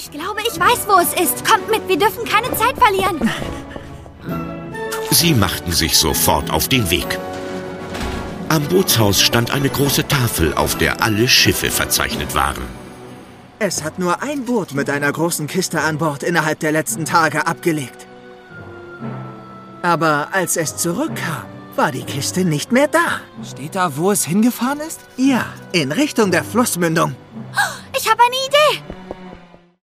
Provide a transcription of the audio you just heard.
Ich glaube, ich weiß, wo es ist. Kommt mit, wir dürfen keine Zeit verlieren. Sie machten sich sofort auf den Weg. Am Bootshaus stand eine große Tafel, auf der alle Schiffe verzeichnet waren. Es hat nur ein Boot mit einer großen Kiste an Bord innerhalb der letzten Tage abgelegt. Aber als es zurückkam, war die Kiste nicht mehr da. Steht da, wo es hingefahren ist? Ja, in Richtung der Flussmündung. Ich habe eine